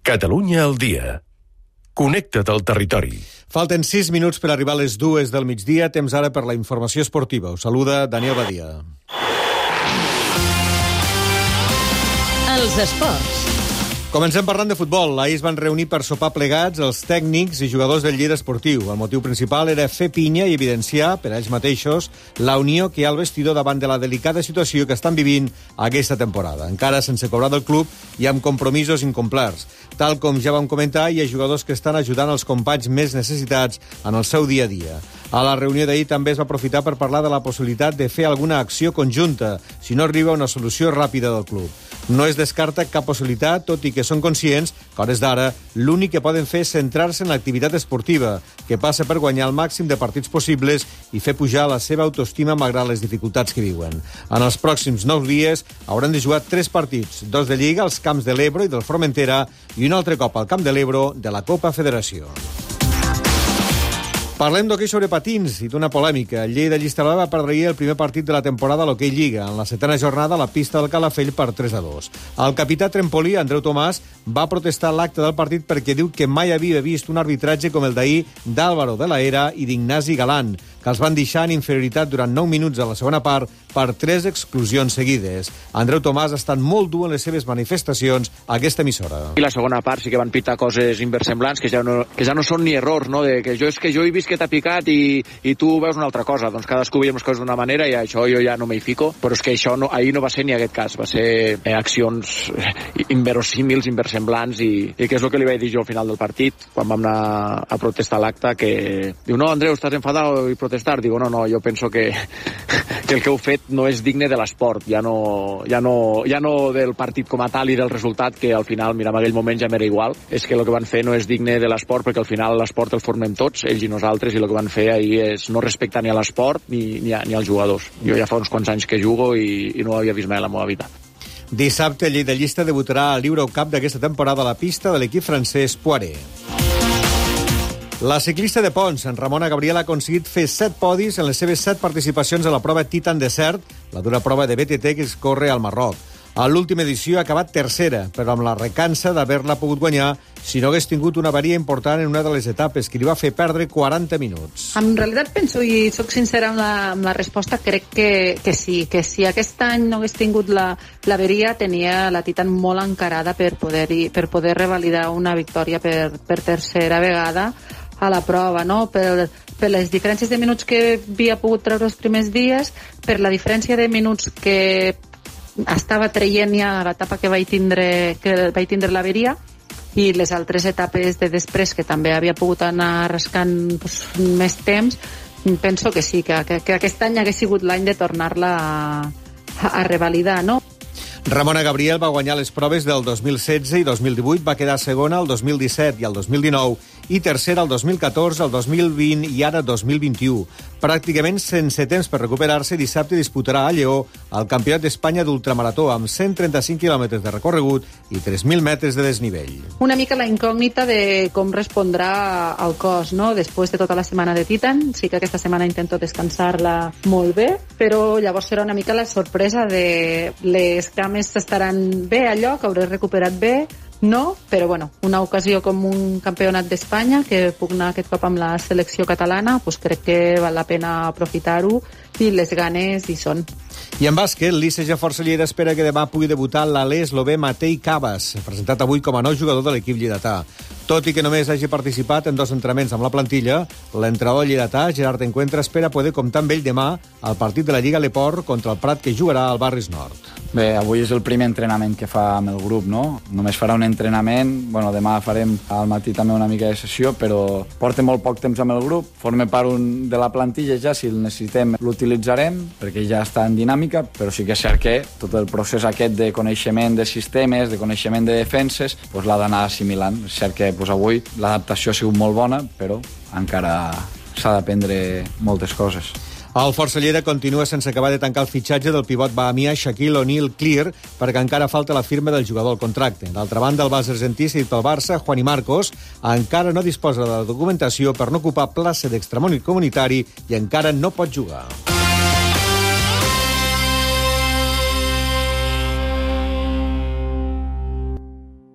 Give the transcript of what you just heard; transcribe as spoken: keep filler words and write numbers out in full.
Catalunya al dia. Connecta't al territori. Falten sis minuts per arribar a les dues del migdia. Temps ara per la informació esportiva. Us saluda Daniel Badia. Els esports. Comencem parlant de futbol. Ahir es van reunir per sopar plegats els tècnics i jugadors del Lleida Esportiu. El motiu principal era fer pinya i evidenciar, per a ells mateixos, la unió que hi ha al vestidor davant de la delicada situació que estan vivint aquesta temporada. Encara sense cobrar del club i amb compromisos incomplerts. Tal com ja vam comentar, hi ha jugadors que estan ajudant els companys més necessitats en el seu dia a dia. A la reunió d'ahir també es va aprofitar per parlar de la possibilitat de fer alguna acció conjunta si no arriba una solució ràpida del club. No es descarta cap possibilitat, tot i que són conscients que, a hores d'ara, l'únic que poden fer és centrar-se en l'activitat esportiva, que passa per guanyar el màxim de partits possibles i fer pujar la seva autoestima malgrat les dificultats que viuen. En els pròxims nou dies hauran de jugar tres partits, dos de Lliga als camps de l'Ebro i del Formentera i un altre cop al Camp de l'Ebro de la Copa Federació. Parlem d'hoquei sobre patins i d'una polèmica. El Lleida Llista-Blava va perdre ahir el primer partit de la temporada a l'hoquei Lliga, en la setena jornada a la pista del Calafell per tres a dos. El capità trempolí, Andreu Tomàs, va protestar l'acte del partit perquè diu que mai havia vist un arbitratge com el d'ahir d'Álvaro de la Era i d'Ignasi Galán, que els van deixar en inferioritat durant nou minuts a la segona part per tres exclusions seguides. Andreu Tomàs ha estat molt dur en les seves manifestacions a aquesta emissora. I la segona part sí que van pitar coses inversemblants que ja no, que ja no són ni errors, no? De que jo és que jo he vist que t'ha picat i, i tu veus una altra cosa. Doncs cadascú veiem les coses d'una manera i això jo ja no m'hi fico, però és que això no, ahir no va ser ni aquest cas, va ser eh, accions inverosímils, inversemblants i, i que és el que li vaig dir jo al final del partit quan vam anar a protestar l'acte, que diu, no, Andreu, estàs enfadat i protestar? Digo, no, no, jo penso que, que el que heu fet no és digne de l'esport, ja no, ja, no, ja no del partit com a tal i del resultat, que al final, mira, en aquell moment ja m'era igual, és que el que van fer no és digne de l'esport, perquè al final l'esport el formem tots, ells i nosaltres, i el que van fer ahir és no respectar ni a l'esport ni, ni, a, ni als jugadors. Jo ja fa uns quants anys que jugo i, i no ho havia vist mai a la meva vida. Dissabte, el Lleida debutarà a l'Eurocup d'aquesta temporada a la pista de l'equip francès Poiré. La ciclista de Pons, en Ramona Gabriel, ha aconseguit fer set podis en les seves set participacions a la prova Titan Desert, la dura prova de B T T que es corre al Marroc. A l'última edició ha acabat tercera, però amb la recança d'haver-la pogut guanyar si no hagués tingut una avaria important en una de les etapes que li va fer perdre quaranta minuts. En realitat penso, i sóc sincera amb la, amb la resposta, crec que, que sí, que si aquest any no hagués tingut l'avaria, tenia la Titan molt encarada per poder, per poder revalidar una victòria per, per tercera vegada a la prova, no? Per, per les diferències de minuts que havia pogut treure els primers dies, per la diferència de minuts que estava traient ja a l'etapa que vaig tindre, que vaig tindre l'averia, i les altres etapes de després que també havia pogut anar rascant pues, més temps. Penso que sí, que, que, que aquest any hagués sigut l'any de tornar-la a, a revalidar, no? Ramona Gabriel va guanyar les proves del dos mil setze i dos mil divuit, va quedar segona el dos mil disset i el dos mil dinou i tercera el dos mil catorze, el dos mil vint i ara dos mil vint-i-u. Pràcticament sense temps per recuperar-se, dissabte disputarà a Lleó el Campionat d'Espanya d'ultramarató amb cent trenta-cinc quilòmetres de recorregut i tres mil metres de desnivell. Una mica la incògnita de com respondrà el cos, no? Després de tota la setmana de Titan, sí que aquesta setmana intento descansar-la molt bé, però llavors serà una mica la sorpresa de les cames estaran bé a lloc, hauré recuperat bé, no, però bueno, una ocasió com un campionat d'Espanya que puc anar aquest cop amb la selecció catalana, doncs crec que val la pena aprofitar-ho i les ganes hi són. I en bàsquet, l'I C G Força Lleida espera que demà pugui debutar l'alè eslové Matei Cabas, presentat avui com a nou jugador de l'equip lleidatà. Tot i que només hagi participat en dos entrenaments amb la plantilla, l'entrenador lleidatà, Gerard Encuentra, espera poder comptar amb ell demà al partit de la Lliga Leport contra el Prat que jugarà al Barris Nord. Bé, avui és el primer entrenament que fa amb el grup, no? Només farà un entrenament, bueno, demà farem al matí també una mica de sessió, però porta molt poc temps amb el grup, forma part un, de la plantilla ja, si el necessitem l'utilitzarem, perquè ja està en dinàmica, però sí que és cert que tot el procés aquest de coneixement de sistemes, de coneixement de defenses, doncs l'ha d'anar assimilant. És cert que doncs, avui l'adaptació ha sigut molt bona, però encara s'ha d'aprendre moltes coses. El Força Lleida continua sense acabar de tancar el fitxatge del pivot bahamià Shaquille O'Neal Clear perquè encara falta la firma del jugador al contracte. D'altra banda, el base argentí cedit pel Barça, Juani Marcos, encara no disposa de la documentació per no ocupar plaça d'extracomunitari i encara no pot jugar.